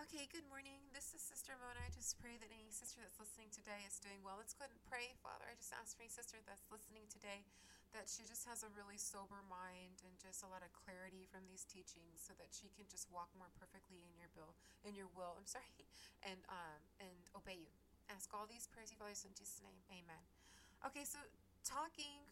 Okay, good morning. This is Sister Mona. I just pray that any sister that's listening today is doing well. Let's go ahead and pray. Father, I just ask for any sister that's listening today that she just has a really sober mind and just a lot of clarity from these teachings so that she can just walk more perfectly in your will, I'm sorry, and obey you. Ask all these prayers, Father, in Jesus' name. Amen. Okay, so talking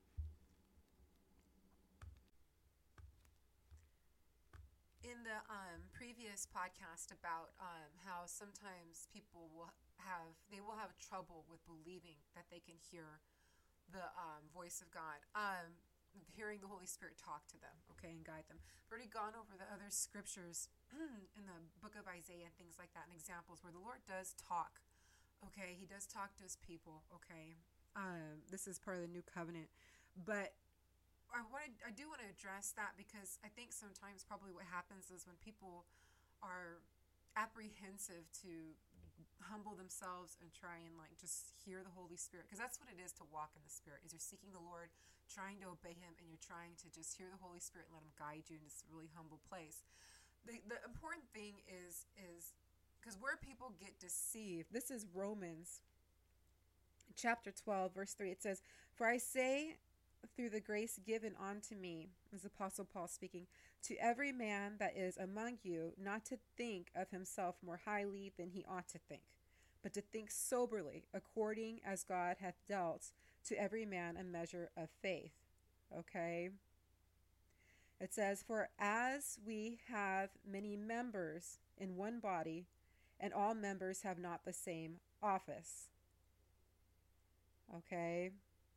in the previous podcast about how sometimes people will have trouble with believing that they can hear the voice of God, hearing the Holy Spirit talk to them, okay, and guide them. I've already gone over the other scriptures in the book of Isaiah and things like that, and examples where the Lord does talk. Okay, He does talk to His people. Okay, this is part of the new covenant, but I do want to address that because I think sometimes probably what happens is when people are apprehensive to humble themselves and try and like just hear the Holy Spirit, because that's what it is to walk in the Spirit, is you're seeking the Lord, trying to obey Him, and you're trying to just hear the Holy Spirit and let Him guide you in this really humble place. The important thing is because where people get deceived, this is Romans chapter 12 verse 3. It says, "For I say, through the grace given unto me," as Apostle Paul speaking, "to every man that is among you not to think of himself more highly than he ought to think, but to think soberly, according as God hath dealt to every man a measure of faith." Okay? It says, "For as we have many members in one body, and all members have not the same office." Okay?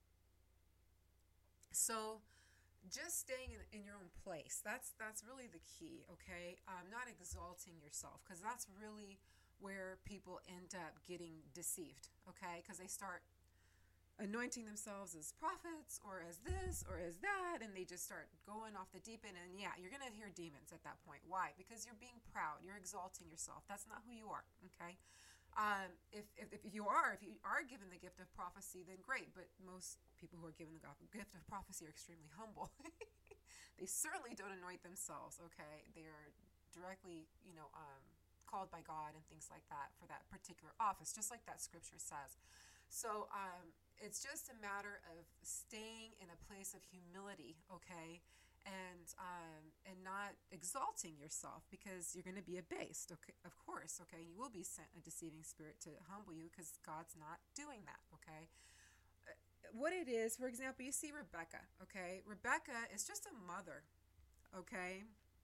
So just staying in your own place, that's really the key. Okay, not exalting yourself, because that's really where people end up getting deceived. Okay, because they start anointing themselves as prophets or as this or as that, and they just start going off the deep end, and yeah, you're gonna hear demons at that point. Why? Because you're being proud, you're exalting yourself. That's not who you are. Okay, if you are given the gift of prophecy, then great. But most people who are given the gift of prophecy are extremely humble. They certainly don't anoint themselves. Okay, they are directly, called by God and things like that for that particular office, just like that scripture says. So it's just a matter of staying in a place of humility. Okay, and not exalting yourself, because you're going to be abased, okay, of course, okay, you will be sent a deceiving spirit to humble you, because God's not doing that. Okay, what it is, for example, you see Rebecca. Okay, Rebecca is just a mother. Okay,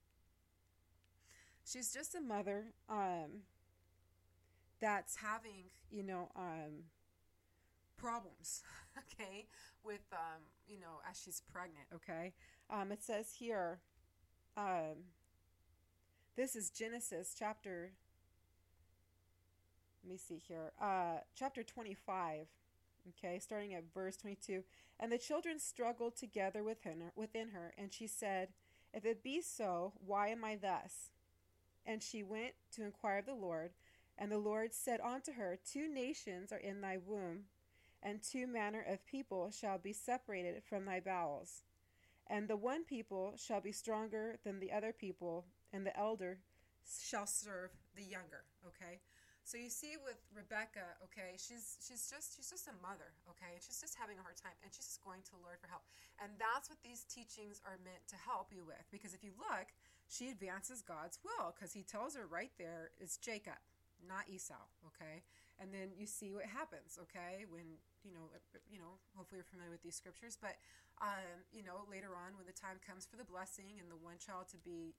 she's just a mother that's having problems, okay, with as she's pregnant. Okay, it says here, um, this is Genesis chapter, let me see here, chapter 25, okay, starting at verse 22. "And the children struggled together within her, and she said, If it be so, why am I thus? And she went to inquire of the Lord. And the Lord said unto her, Two nations are in thy womb, and two manner of people shall be separated from thy bowels. And the one people shall be stronger than the other people, and the elder shall serve the younger." Okay, so you see with Rebecca, okay, she's just a mother, okay, and she's just having a hard time, and she's just going to the Lord for help, and that's what these teachings are meant to help you with. Because if you look, she advances God's will, because He tells her right there it's Jacob, not Esau. Okay, and then you see what happens. Okay, when hopefully you're familiar with these scriptures, but later on, when the time comes for the blessing and the one child to be,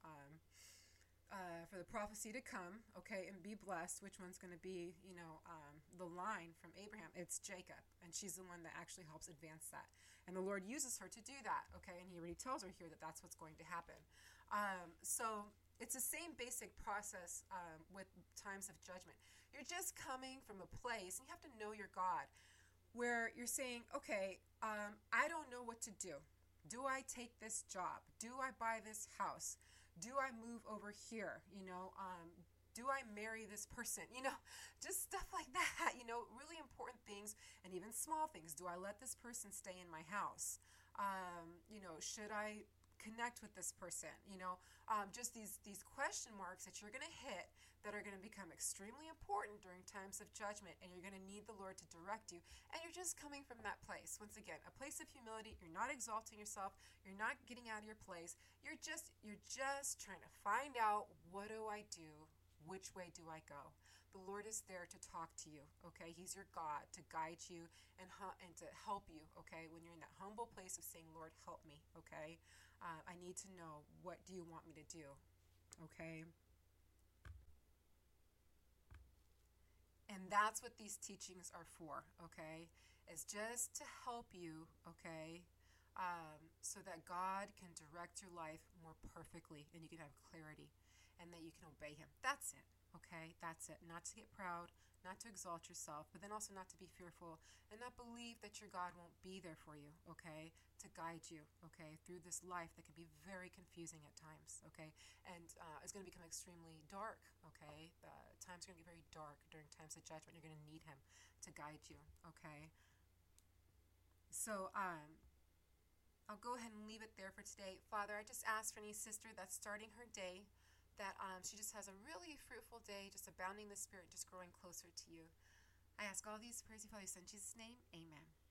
for the prophecy to come, okay, and be blessed, which one's going to be, the line from Abraham? It's Jacob, and she's the one that actually helps advance that. And the Lord uses her to do that, okay, and He already tells her here that that's what's going to happen. So it's the same basic process with times of judgment. You're just coming from a place, and you have to know your God, where you're saying, okay, I don't know what to do. Do I take this job? Do I buy this house? Do I move over here? Do I marry this person? Just stuff like that, really important things, and even small things. Do I let this person stay in my house? Should I connect with this person? Just these question marks that you're going to hit that are going to become extremely important during times of judgment, and you're going to need the Lord to direct you. And you're just coming from that place. Once again, a place of humility. You're not exalting yourself. You're not getting out of your place. You're just trying to find out, what do I do? Which way do I go? The Lord is there to talk to you, okay? He's your God to guide you and to help you, okay? When you're in that humble place of saying, Lord, help me, okay? I need to know, what do you want me to do, okay? And that's what these teachings are for, okay? It's just to help you, okay? So that God can direct your life more perfectly and you can have clarity and that you can obey Him. That's it, okay? That's it. Not to get proud, not to exalt yourself, but then also not to be fearful and not believe that your God won't be there for you, okay? To guide you, okay? Through this life that can be very confusing at times, okay? And it's going to become extremely dark, okay? Times are going to get very dark during times of judgment. You're going to need Him to guide you, okay? So, I'll go ahead and leave it there for today. Father, I just ask for any sister that's starting her day, that she just has a really fruitful day, just abounding in the Spirit, just growing closer to you. I ask all these prayers, Father, in Jesus' name, amen.